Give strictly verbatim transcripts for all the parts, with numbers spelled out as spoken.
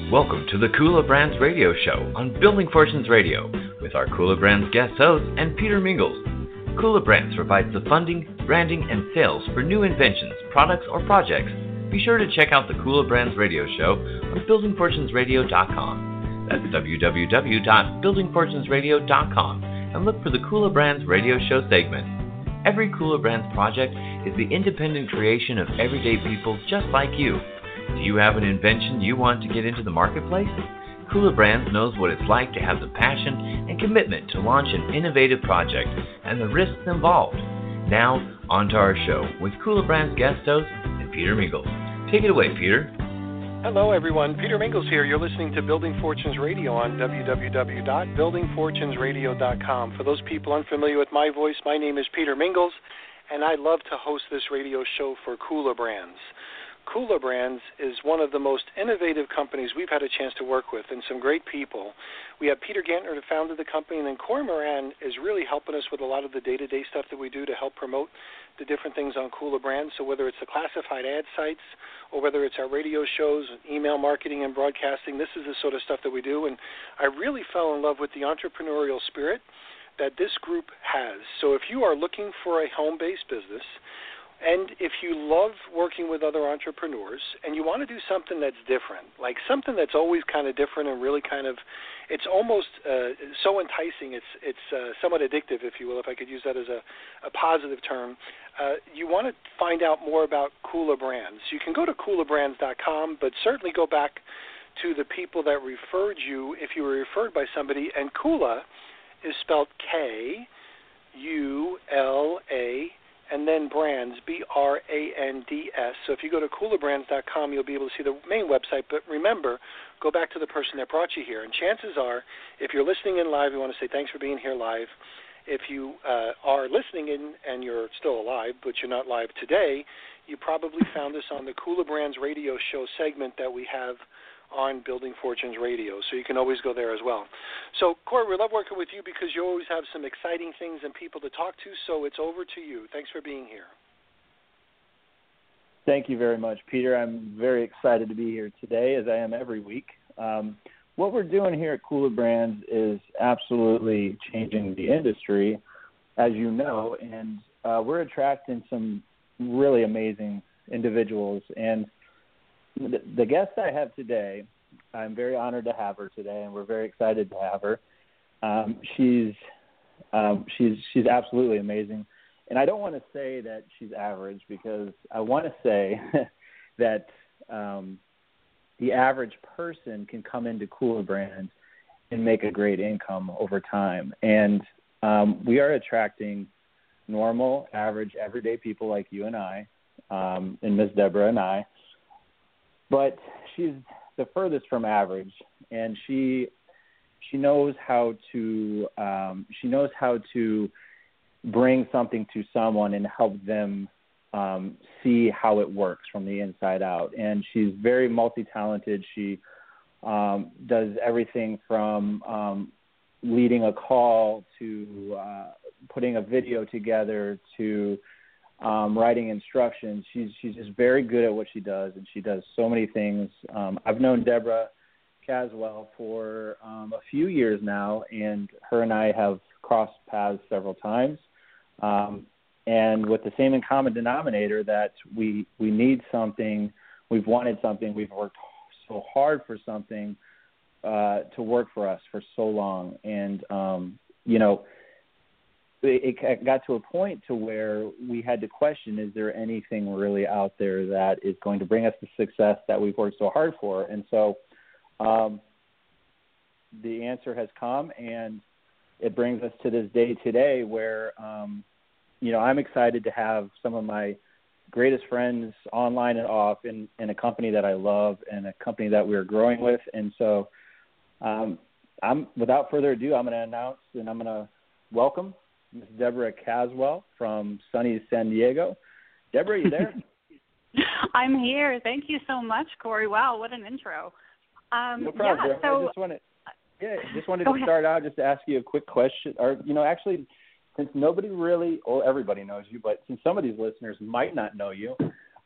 Welcome to the Kula Brands Radio Show on Building Fortunes Radio with our Kula Brands guest host and Peter Mingles. Kula Brands provides the funding, branding, and sales for new inventions, products, or projects. Be sure to check out the Kula Brands Radio Show on building fortunes radio dot com. That's w w w dot building fortunes radio dot com and look for the Kula Brands Radio Show segment. Every Kula Brands project is the independent creation of everyday people just like you. Do you have an invention you want to get into the marketplace? Kula Brands knows what it's like to have the passion and commitment to launch an innovative project and the risks involved. Now, on to our show with Kula Brands guest host and Peter Mingles. Take it away, Peter. Hello, everyone. Peter Mingles here. You're listening to Building Fortunes Radio on w w w dot building fortunes radio dot com. For those people unfamiliar with my voice, my name is Peter Mingles, and I love to host this radio show for Kula Brands. Kula Brands is one of the most innovative companies we've had a chance to work with, and some great people. We have Peter Gantner, who founded the company, and then Corey Moran is really helping us with a lot of the day-to-day stuff that we do to help promote the different things on Kula Brands. So whether it's the classified ad sites or whether it's our radio shows, email marketing and broadcasting, this is the sort of stuff that we do. And I really fell in love with the entrepreneurial spirit that this group has. So if you are looking for a home-based business, and if you love working with other entrepreneurs and you want to do something that's different, like something that's always kind of different and really kind of, it's almost uh, so enticing, it's it's uh, somewhat addictive, if you will, if I could use that as a, a positive term, uh, you want to find out more about Kula Brands. You can go to kula brands dot com, but certainly go back to the people that referred you if you were referred by somebody, and Kula is spelled K U L A and then Brands, B R A N D S. So if you go to kula brands dot com, you'll be able to see the main website. But remember, go back to the person that brought you here. And chances are, if you're listening in live, we want to say thanks for being here live. If you uh, are listening in and you're still alive, but you're not live today, you probably found us on the Kula Brands Radio Show segment that we have on Building Fortunes Radio, so you can always go there as well. So, Corey, we love working with you because you always have some exciting things and people to talk to, so it's over to you. Thanks for being here. Thank you very much, Peter. I'm very excited to be here today, as I am every week. Um, what we're doing here at Kula Brands is absolutely changing the industry, as you know, and uh, we're attracting some really amazing individuals. And The, the guest I have today, I'm very honored to have her today, and we're very excited to have her. Um, she's um, she's she's absolutely amazing, and I don't want to say that she's average because I want to say that um, the average person can come into Kula Brands and make a great income over time, and um, we are attracting normal, average, everyday people like you and I, um, and Miz Deborah and I. But she's the furthest from average, and she she knows how to um, she knows how to bring something to someone and help them um, see how it works from the inside out. And she's very multi-talented. She um, does everything from um, leading a call to uh, putting a video together to Um, writing instructions. She's she's just very good at what she does, and she does so many things. Um, I've known Deborah Caswell for um, a few years now, and her and I have crossed paths several times. Um, and with the same in common denominator that we we need something, we've wanted something, we've worked so hard for something uh, to work for us for so long, and um, you know. It got to a point to where we had to question, is there anything really out there that is going to bring us the success that we've worked so hard for? And so um, the answer has come, and it brings us to this day today where, um, you know, I'm excited to have some of my greatest friends online and off in, in a company that I love and a company that we're growing with. And so um, I'm, without further ado, I'm going to announce and I'm going to welcome Miz Deborah Caswell from sunny San Diego. Deborah, you there? I'm here. Thank you so much, Corey. Wow, what an intro. Um, no problem. Yeah, so, I just wanted, yeah, just wanted to ahead. start out just to ask you a quick question. Or, you know, actually, since nobody really, or everybody knows you, but since some of these listeners might not know you,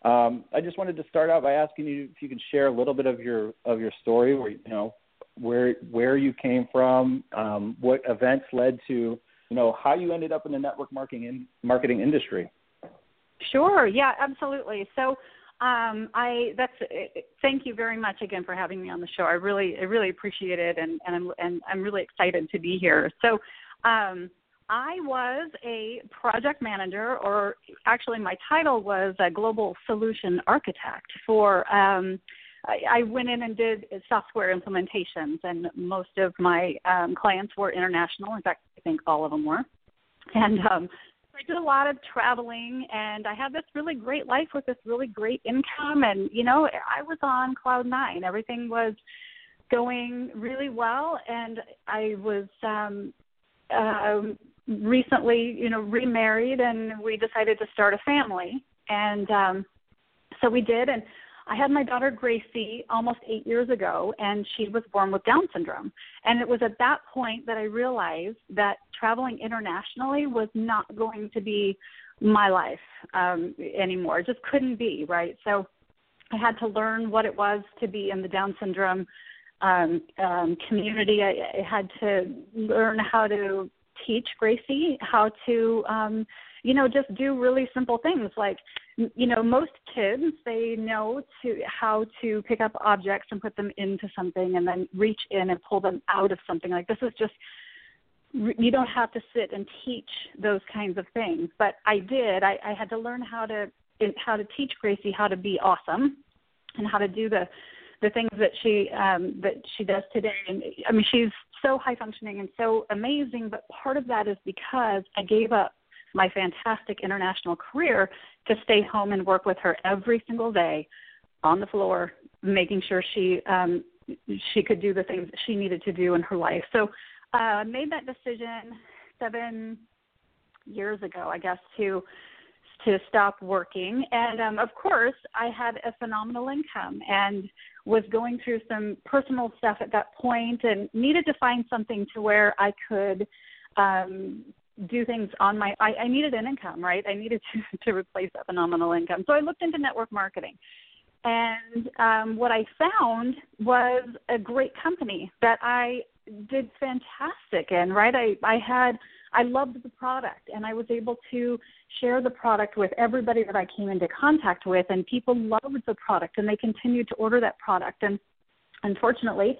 Um, I just wanted to start out by asking you if you could share a little bit of your of your story, where you know where where you came from, um, what events led to you know how you ended up in the network marketing in, marketing industry. Sure. Yeah, absolutely. So, um, I that's thank you very much again for having me on the show. I really I really appreciate it, and, and I'm and I'm really excited to be here. So, um, I was a project manager, or actually my title was a global solution architect for, um, I, I went in and did software implementations, and most of my um, clients were international. In fact, I think all of them were. And um, I did a lot of traveling, and I had this really great life with this really great income, and, you know, I was on cloud nine. Everything was going really well, and I was um, um, recently, you know, remarried, and we decided to start a family. And um, so we did, and I had my daughter Gracie almost eight years ago, and she was born with Down syndrome. And it was at that point that I realized that traveling internationally was not going to be my life um, anymore. It just couldn't be, right? So I had to learn what it was to be in the Down syndrome um, um, community. I, I had to learn how to teach Gracie how to, um, you know, just do really simple things like, you know, most kids, they know to how to pick up objects and put them into something and then reach in and pull them out of something. Like, this is just, you don't have to sit and teach those kinds of things. But I did. I, I had to learn how to how to teach Gracie how to be awesome and how to do the the things that she um, that she does today. And I mean, she's so high functioning and so amazing, but part of that is because I gave up my fantastic international career to stay home and work with her every single day on the floor, making sure she um, she could do the things that she needed to do in her life. So I uh, made that decision seven years ago, I guess, to to stop working. And, um, of course, I had a phenomenal income and was going through some personal stuff at that point and needed to find something to where I could um, do things on my I, – I needed an income, right? I needed to, to replace that phenomenal income. So I looked into network marketing. And um, what I found was a great company that I did fantastic in, right? I, I had – I loved the product, and I was able to share the product with everybody that I came into contact with, and people loved the product, and they continued to order that product. And unfortunately,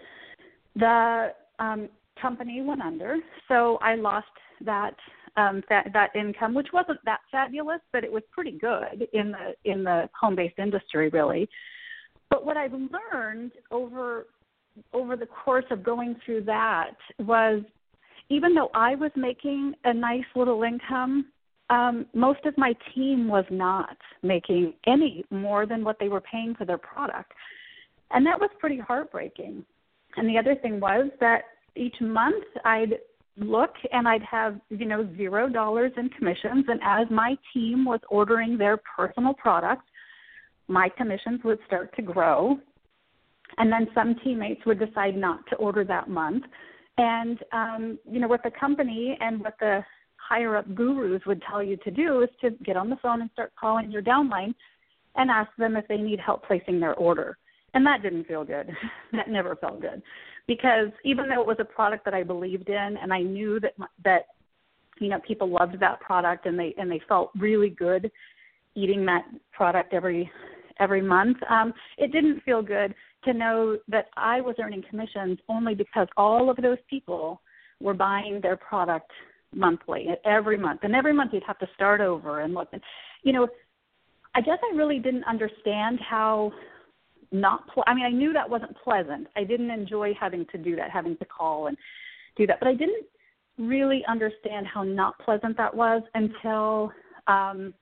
the um, company went under, so I lost that um, that that income, which wasn't that fabulous, but it was pretty good in the in the home-based industry, really. But what I've learned over over the course of going through that was, even though I was making a nice little income, um, most of my team was not making any more than what they were paying for their product. And that was pretty heartbreaking. And the other thing was that each month I'd look and I'd have, you know, zero dollars in commissions. And as my team was ordering their personal products, my commissions would start to grow. And then some teammates would decide not to order that month. And, um, you know, what the company and what the higher-up gurus would tell you to do is to get on the phone and start calling your downline and ask them if they need help placing their order. And that didn't feel good. That never felt good. Because even though it was a product that I believed in and I knew that, that you know, people loved that product and they and they felt really good eating that product every every month, um, it didn't feel good to know that I was earning commissions only because all of those people were buying their product monthly, every month. And every month you'd have to start over and look. You know, I guess I really didn't understand how not ple- – I mean, I knew that wasn't pleasant. I didn't enjoy having to do that, having to call and do that. But I didn't really understand how not pleasant that was until um,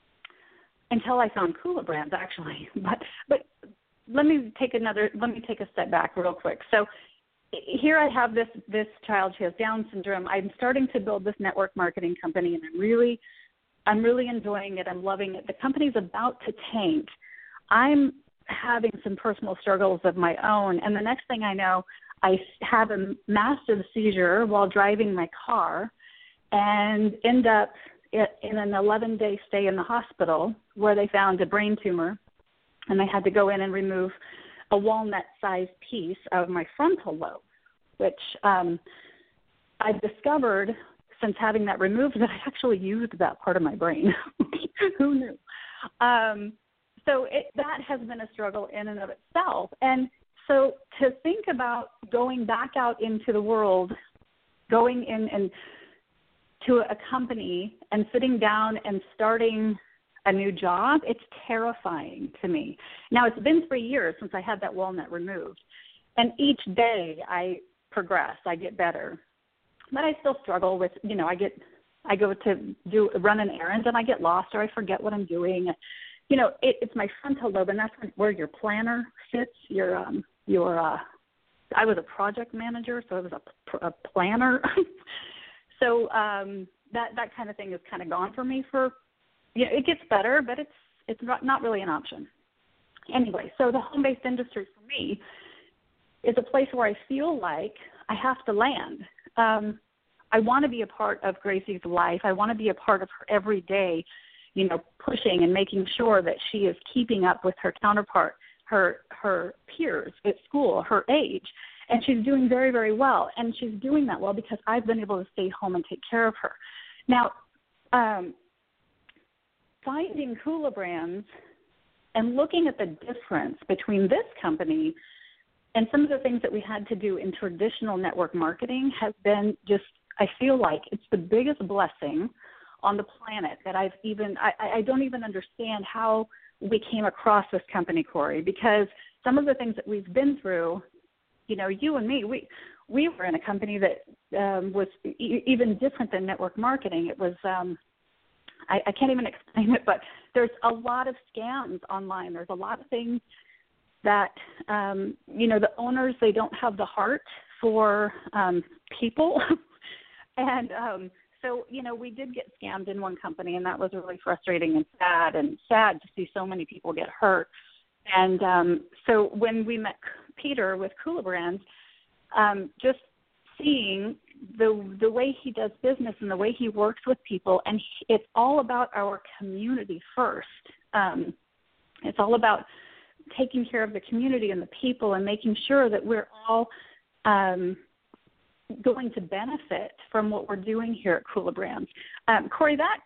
until I found Kula Brands, actually. But but – Let me take another. Let me take a step back real quick. So here I have this this child. She has Down syndrome. I'm starting to build this network marketing company, and I'm really, I'm really enjoying it. I'm loving it. The company's about to tank. I'm having some personal struggles of my own, and the next thing I know, I have a massive seizure while driving my car, and end up in an eleven-day stay in the hospital where they found a brain tumor, and they had to go in and remove a walnut-sized piece of my frontal lobe, which um, I've discovered since having that removed that I actually used that part of my brain. Who knew? Um, so it, that has been a struggle in and of itself. And so to think about going back out into the world, going in and to a company and sitting down and starting a new job, it's terrifying to me. Now, it's been three years since I had that walnut removed, and each day I progress, I get better. But I still struggle with, you know, I get, I go to do run an errand and I get lost or I forget what I'm doing. You know, it, it's my frontal lobe, and that's where your planner sits. Your, um, your, uh, I was a project manager, so I was a, a planner. so um, that that kind of thing is kind of gone for me. For, you know, it gets better, but it's it's not, not really an option. Anyway, so the home-based industry for me is a place where I feel like I have to land. Um, I want to be a part of Gracie's life. I want to be a part of her every day, you know, pushing and making sure that she is keeping up with her counterpart, her her peers at school, her age. And she's doing very, very well. And she's doing that well because I've been able to stay home and take care of her. Now, um, finding Kula Brands and looking at the difference between this company and some of the things that we had to do in traditional network marketing has been just, I feel like it's the biggest blessing on the planet that I've even, I, I don't even understand how we came across this company, Corey, because some of the things that we've been through, you know, you and me, we we were in a company that um, was e- even different than network marketing. It was, um, I, I can't even explain it, but there's a lot of scams online. There's a lot of things that, um, you know, the owners, they don't have the heart for um, people. and um, so, you know, we did get scammed in one company, and that was really frustrating and sad, and sad to see so many people get hurt. And um, so when we met Peter with Kula Brands, um, just seeing the the way he does business and the way he works with people, and he, it's all about our community first. Um, it's all about taking care of the community and the people and making sure that we're all um, going to benefit from what we're doing here at Kula Brands. Um, Corey, that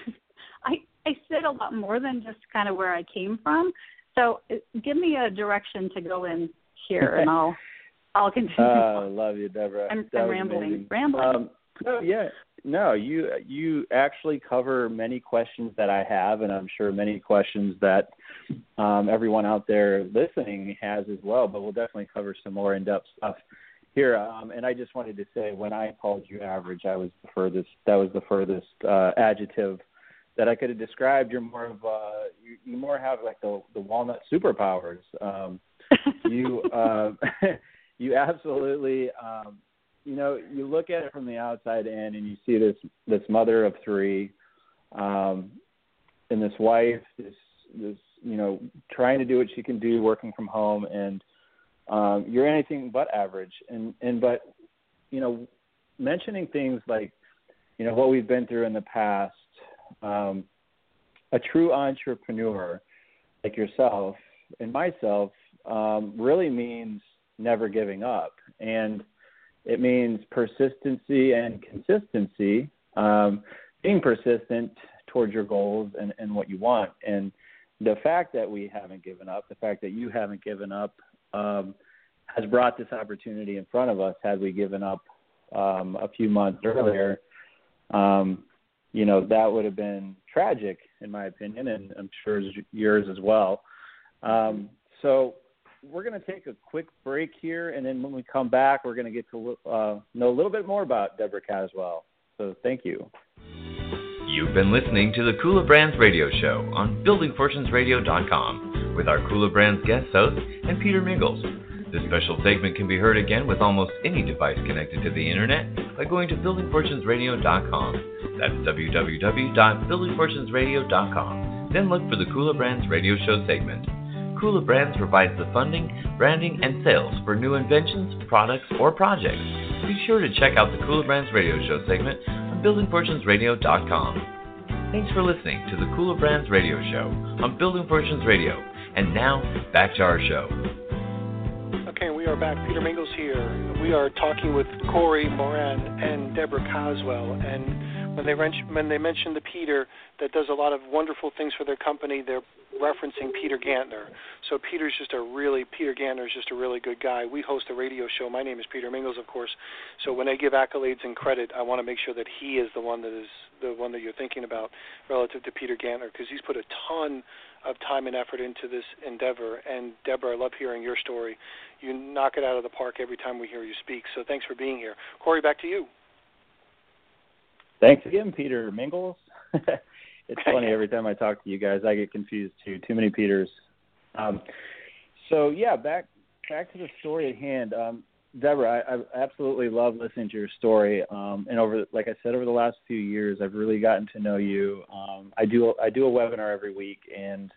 I, I said a lot more than just kind of where I came from. So give me a direction to go in here, and I'll I'll continue. Oh, love you, Deborah. I'm, I'm rambling. Amazing. Rambling. Um, no, yeah, no, you you actually cover many questions that I have, and I'm sure many questions that um, everyone out there listening has as well. But we'll definitely cover some more in-depth stuff here. Um, and I just wanted to say, when I called you average, I was the furthest. That was the furthest uh, adjective that I could have described. You're more of uh, you, you more have like the the walnut superpowers. Um, you uh, you absolutely um, you know, you look at it from the outside in, and you see this this mother of three, um, and this wife, this this you know, trying to do what she can do, working from home, and um, you're anything but average. And and but you know, mentioning things like, you know, what we've been through in the past. Um, a true entrepreneur like yourself and myself um, really means never giving up, and it means persistency and consistency, um, being persistent towards your goals and, and what you want. And the fact that we haven't given up, the fact that you haven't given up, um, has brought this opportunity in front of us. Had we given up um, a few months earlier, um, you know, that would have been tragic, in my opinion, and I'm sure yours as well. Um, so we're going to take a quick break here, and then when we come back, we're going to get to uh, know a little bit more about Deborah Caswell. So thank you. You've been listening to the Kula Brands Radio Show on building fortunes radio dot com with our Kula Brands guest host and Peter Mingles. This special segment can be heard again with almost any device connected to the internet by going to building fortunes radio dot com. That's w w w dot building fortunes radio dot com. Then look for the Kula Brands Radio Show segment. Kula Brands provides the funding, branding, and sales for new inventions, products, or projects. Be sure to check out the Kula Brands Radio Show segment on building fortunes radio dot com. Thanks for listening to the Cooler Brands Radio Show on Building Fortunes Radio. And now, back to our show. Okay, we are back. Peter Mingles here. We are talking with Corey Moran and Deborah Coswell. And when they, when they mentioned the Peter that does a lot of wonderful things for their company, they're referencing Peter Gantner. So Peter's just a really, Peter Gantner is just a really good guy. We host a radio show. My name is Peter Mingles, of course. So when I give accolades and credit, I want to make sure that he is the one that is the one that you're thinking about relative to Peter Gantner, because he's put a ton of time and effort into this endeavor. And Deborah, I love hearing your story. You knock it out of the park every time we hear you speak. So thanks for being here. Corey, back to you. Thanks again, Peter Mingles. It's funny, every time I talk to you guys, I get confused too. Too many Peters. Um, so, yeah, back back to the story at hand. Um, Deborah, I, I absolutely love listening to your story. Um, and over, like I said, over the last few years, I've really gotten to know you. Um, I do I do a webinar every week, and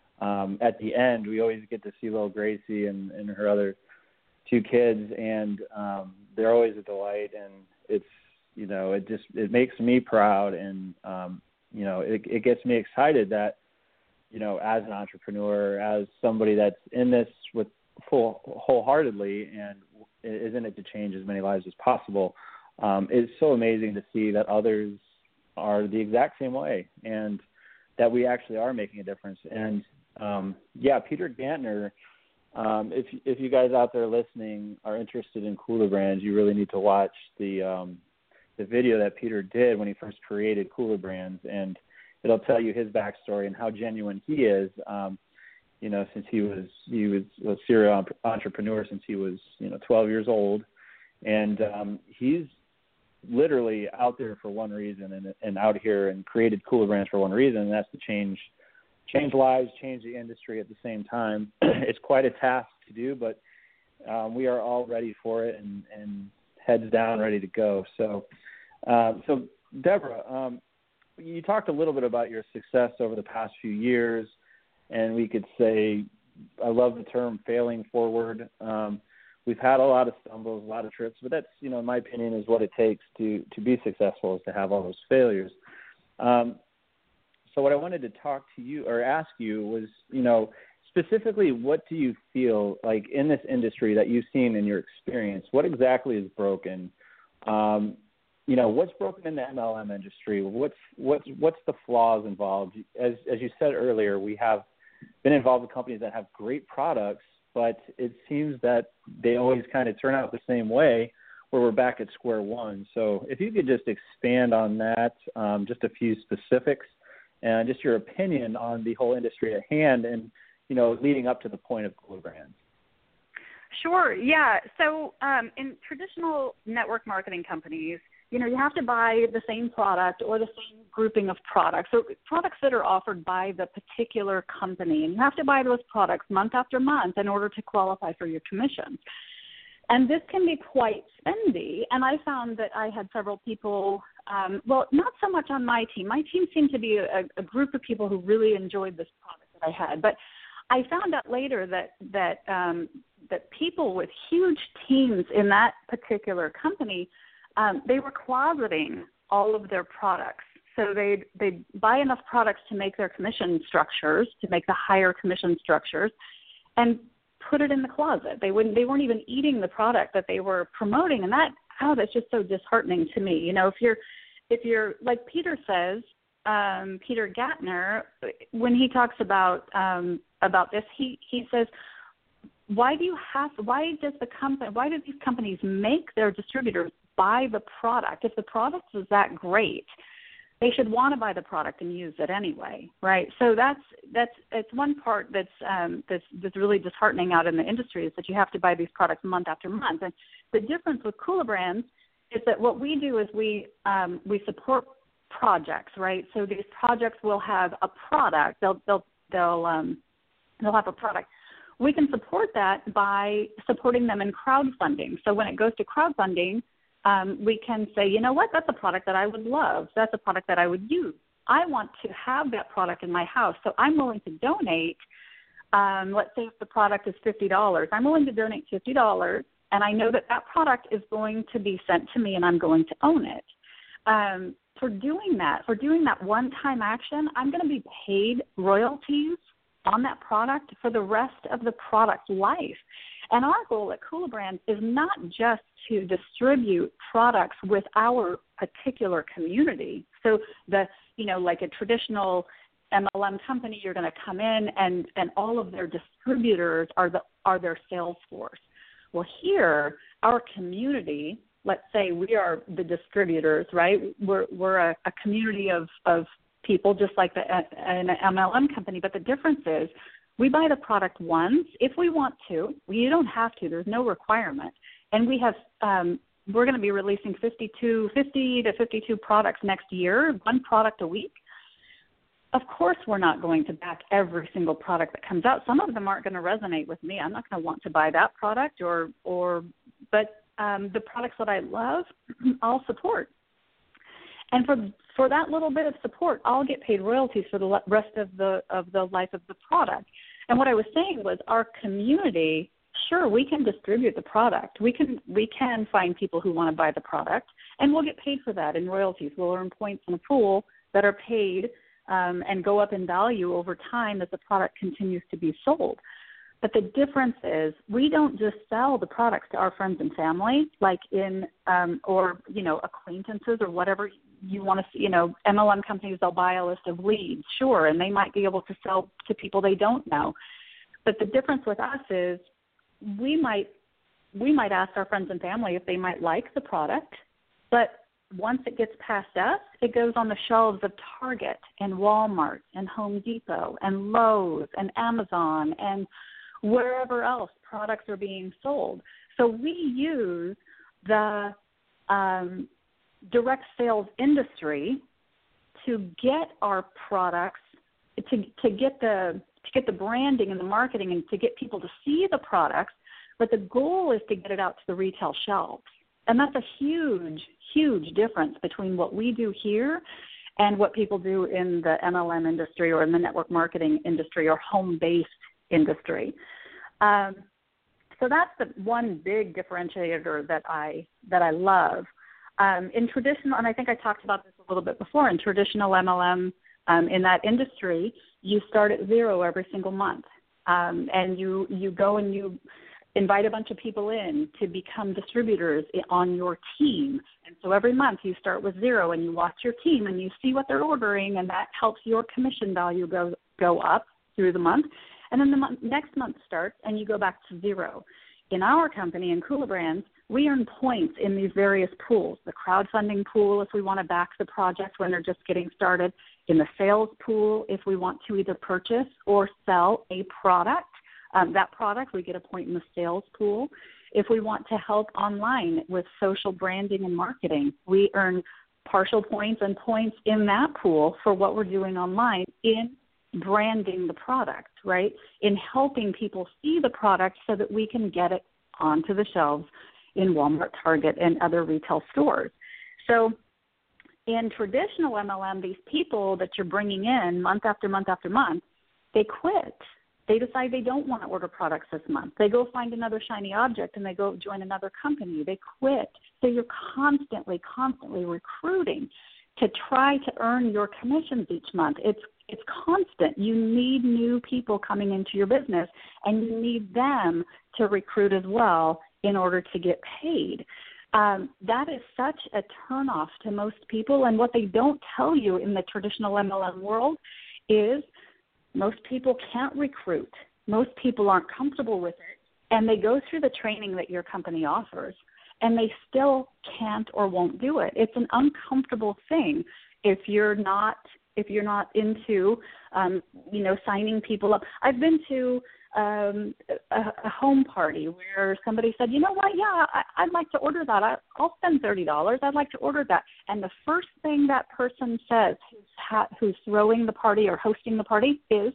um, at the end, we always get to see little Gracie and, and her other two kids, and um, they're always a delight. And it's, you know, it just it makes me proud, and um, you know, it, it gets me excited that, you know, as an entrepreneur, as somebody that's in this with full wholeheartedly and is in it to change as many lives as possible. Um, it's so amazing to see that others are the exact same way and that we actually are making a difference. And um, yeah, Peter Gantner, um, if if you guys out there listening are interested in Cooler Brands, you really need to watch the um, the video that Peter did when he first created Cooler Brands, and it'll tell you his backstory and how genuine he is. Um, you know, since he was he was a serial entrepreneur since he was you know twelve years old, and um, he's literally out there for one reason, and and out here and created Cooler Brands for one reason, and that's to change change lives, change the industry at the same time. It's quite a task to do, but um, we are all ready for it and, and heads down, ready to go. So. Um, so, Deborah, um, you talked a little bit about your success over the past few years, and we could say, I love the term failing forward. Um, we've had a lot of stumbles, a lot of trips, but that's, you know, in my opinion, is what it takes to, to be successful, is to have all those failures. Um, so what I wanted to talk to you or ask you was, you know, specifically, what do you feel like in this industry that you've seen in your experience? What exactly is broken? Um, You know, what's broken in the M L M industry? What's what's what's the flaws involved? As as you said earlier, we have been involved with companies that have great products, but it seems that they always kind of turn out the same way, where we're back at square one. So if you could just expand on that, um, just a few specifics, and just your opinion on the whole industry at hand, and you know, leading up to the point of Cooler Brands. Sure. Yeah. So um, in traditional network marketing companies, you know, you have to buy the same product or the same grouping of products, or products that are offered by the particular company. And you have to buy those products month after month in order to qualify for your commission. And this can be quite spendy. And I found that I had several people, um, well, not so much on my team. My team seemed to be a, a group of people who really enjoyed this product that I had. But I found out later that that um, that people with huge teams in that particular company, Um, they were closeting all of their products. So they'd, they'd buy enough products to make their commission structures, to make the higher commission structures, and put it in the closet. They wouldn't. They weren't even eating the product that they were promoting, and that oh, that's just so disheartening to me. You know, if you're, if you're like Peter says, um, Peter Gantner, when he talks about um, about this, he he says, why do you have? Why does the company? Why do these companies make their distributors buy the product? If the product is that great, they should want to buy the product and use it anyway, right? So that's that's it's one part that's um, that's that's really disheartening out in the industry, is that you have to buy these products month after month. And the difference with Cooler Brands is that what we do is we um, we support projects, right? So these projects will have a product. They'll they'll they'll um, they'll have a product. We can support that by supporting them in crowdfunding. So when it goes to crowdfunding, um, we can say, you know what, that's a product that I would love. That's a product that I would use. I want to have that product in my house, so I'm willing to donate. Um, let's say if the product is fifty dollars, I'm willing to donate fifty dollars, and I know that that product is going to be sent to me and I'm going to own it. Um, for doing that, for doing that one-time action, I'm going to be paid royalties on that product for the rest of the product life. And our goal at Kula Brands is not just to distribute products with our particular community. So the, you know, like a traditional M L M company, you're going to come in and, and all of their distributors are the are their sales force. Well, here, our community, let's say we are the distributors, right? We're we're a, a community of, of people just like the, an M L M company, but the difference is we buy the product once if we want to. You don't have to. There's no requirement. And we have um, we're going to be releasing fifty-two, fifty to fifty-two products next year, one product a week. Of course, we're not going to back every single product that comes out. Some of them aren't going to resonate with me. I'm not going to want to buy that product, or or but um, the products that I love, I'll support. And for for that little bit of support, I'll get paid royalties for the rest of the of the life of the product. And what I was saying was, our community, sure, we can distribute the product. We can we can find people who want to buy the product, and we'll get paid for that in royalties. We'll earn points in a pool that are paid um, and go up in value over time as the product continues to be sold. But the difference is, we don't just sell the products to our friends and family, like in um, or you know acquaintances or whatever you want to see. You know, M L M companies, they'll buy a list of leads, sure, and they might be able to sell to people they don't know. But the difference with us is, we might we might ask our friends and family if they might like the product, but once it gets past us, it goes on the shelves of Target and Walmart and Home Depot and Lowe's and Amazon and wherever else products are being sold. So we use the um, direct sales industry to get our products, to to get the to get the branding and the marketing and to get people to see the products, but the goal is to get it out to the retail shelves. And that's a huge, huge difference between what we do here and what people do in the M L M industry or in the network marketing industry or home-based industry. Um, so that's the one big differentiator that I that I love. Um, in traditional, and I think I talked about this a little bit before, in traditional M L M, um, in that industry, you start at zero every single month. Um, and you, you go and you invite a bunch of people in to become distributors on your team. And so every month you start with zero and you watch your team and you see what they're ordering, and that helps your commission value go, go up through the month. And then the month, next month starts and you go back to zero. In our company, in Kula Brands, we earn points in these various pools. The crowdfunding pool, if we want to back the project when they're just getting started. In the sales pool, if we want to either purchase or sell a product. Um, that product, we get a point in the sales pool. If we want to help online with social branding and marketing, we earn partial points and points in that pool for what we're doing online in branding the product, right? In helping people see the product so that we can get it onto the shelves in Walmart, Target, and other retail stores. So in traditional M L M, these people that you're bringing in month after month after month, they quit. They decide they don't want to order products this month. They go find another shiny object and they go join another company. They quit. So you're constantly, constantly recruiting to try to earn your commissions each month. It's it's constant. You need new people coming into your business, and you need them to recruit as well in order to get paid. Um, that is such a turnoff to most people, and what they don't tell you in the traditional M L M world is most people can't recruit. Most people aren't comfortable with it, and they go through the training that your company offers, and they still can't or won't do it. It's an uncomfortable thing if you're not if you're not into, um, you know, signing people up. I've been to um, a, a home party where somebody said, you know what, yeah, I, I'd like to order that. I, I'll spend thirty dollars. I'd like to order that. And the first thing that person says who's, ha- who's throwing the party or hosting the party is,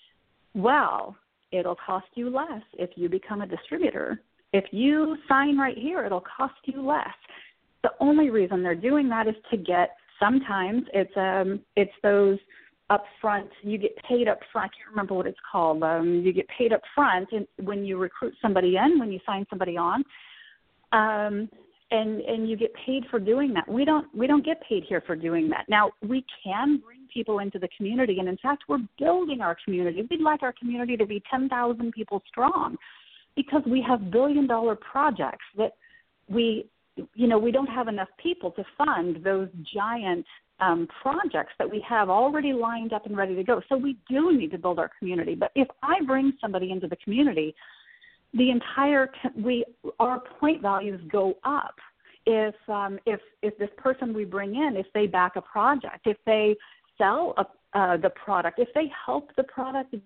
well, it'll cost you less if you become a distributor. If you sign right here, it'll cost you less. The only reason they're doing that is to get, sometimes it's um it's those upfront, you get paid up front. I can't remember what it's called. Um, you get paid up front and when you recruit somebody in, when you sign somebody on. Um, and and you get paid for doing that. We don't we don't get paid here for doing that. Now, we can bring people into the community, and in fact, we're building our community. We'd like our community to be ten thousand people strong, because we have billion-dollar projects that we, you know, we don't have enough people to fund those giant um, projects that we have already lined up and ready to go. So we do need to build our community. But if I bring somebody into the community, the entire we our point values go up. If um, if if this person we bring in, if they back a project, if they sell a, uh, the product, if they help the product get,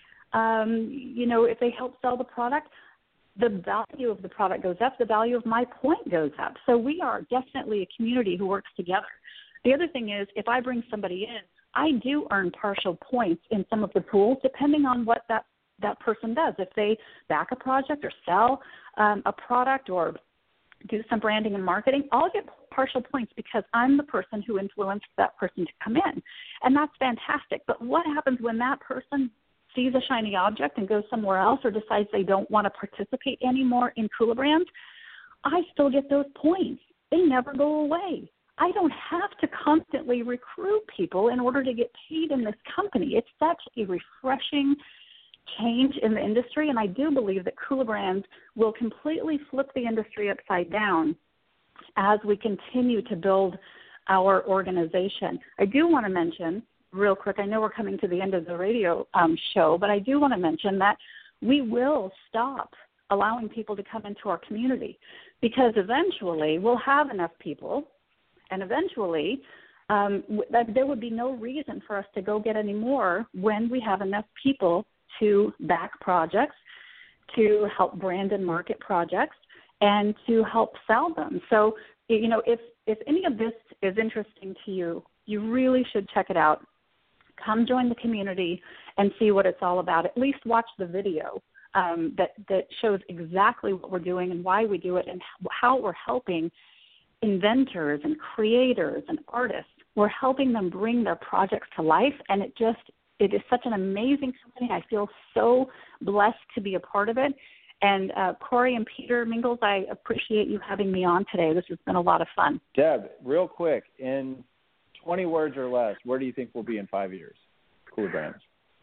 um, you know, if they help sell the product, the value of the product goes up, the value of my point goes up. So we are definitely a community who works together. The other thing is, if I bring somebody in, I do earn partial points in some of the pools, depending on what that, that person does. If they back a project or sell um, a product or do some branding and marketing, I'll get partial points because I'm the person who influenced that person to come in. And that's fantastic. But what happens when that person sees a shiny object and goes somewhere else or decides they don't want to participate anymore in Kula Brands? I still get those points. They never go away. I don't have to constantly recruit people in order to get paid in this company. It's such a refreshing change in the industry, and I do believe that Kula Brands will completely flip the industry upside down as we continue to build our organization. I do want to mention real quick, I know we're coming to the end of the radio um, show, but I do want to mention that we will stop allowing people to come into our community, because eventually we'll have enough people, and eventually um, that there would be no reason for us to go get any more when we have enough people to back projects, to help brand and market projects, and to help sell them. So, you know, if, if any of this is interesting to you, you really should check it out. Come join the community and see what it's all about. At least watch the video um, that, that shows exactly what we're doing and why we do it and how we're helping inventors and creators and artists. We're helping them bring their projects to life, and it just it is such an amazing company. I feel so blessed to be a part of it. And uh, Corey and Peter Mingles, I appreciate you having me on today. This has been a lot of fun. Deb, real quick, in twenty words or less, where do you think we'll be in five years? Kula Brands.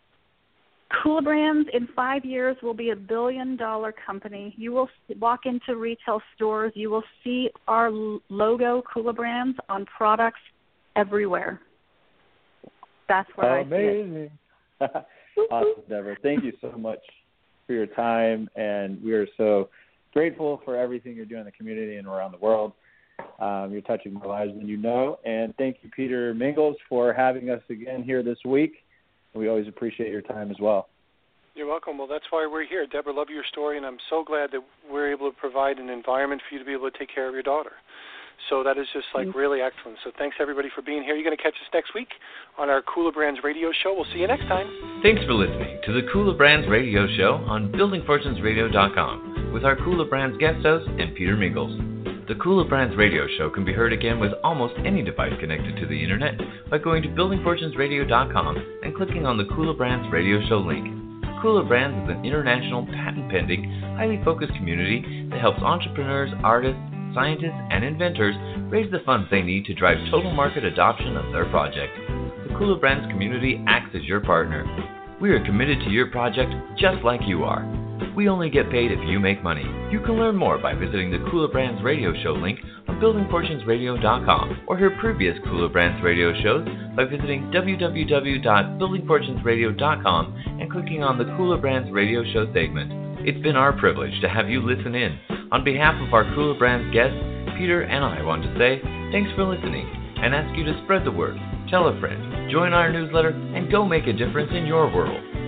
Kula Brands in five years will be a billion-dollar company. You will walk into retail stores. You will see our logo, Kula Brands, on products everywhere. That's where Amazing. I see it. Awesome, Deborah. Thank you so much for your time, and we are so grateful for everything you're doing in the community and around the world. Um, you're touching more lives than you know. And thank you, Peter Mingles, for having us again here this week. We always appreciate your time as well. You're welcome. Well, that's why we're here. Deborah, love your story, and I'm so glad that we're able to provide an environment for you to be able to take care of your daughter. So that is just like mm-hmm. really excellent. So thanks, everybody, for being here. You're going to catch us next week on our Kula Brands radio show. We'll see you next time. Thanks for listening to the Kula Brands radio show on building fortunes radio dot com with our Kula Brands guest host and Peter Mingles. The Kula Brands radio show can be heard again with almost any device connected to the internet by going to building fortunes radio dot com and clicking on the Kula Brands radio show link. Kula Brands is an international, patent-pending, highly focused community that helps entrepreneurs, artists, scientists, and inventors raise the funds they need to drive total market adoption of their project. The Kula Brands community acts as your partner. We are committed to your project just like you are. We only get paid if you make money. You can learn more by visiting the Kula Brands radio show link on building fortunes radio dot com or hear previous Kula Brands radio shows by visiting w w w dot building fortunes radio dot com and clicking on the Kula Brands radio show segment. It's been our privilege to have you listen in. On behalf of our Kula Brands guests, Peter and I want to say thanks for listening and ask you to spread the word, tell a friend, join our newsletter, and go make a difference in your world.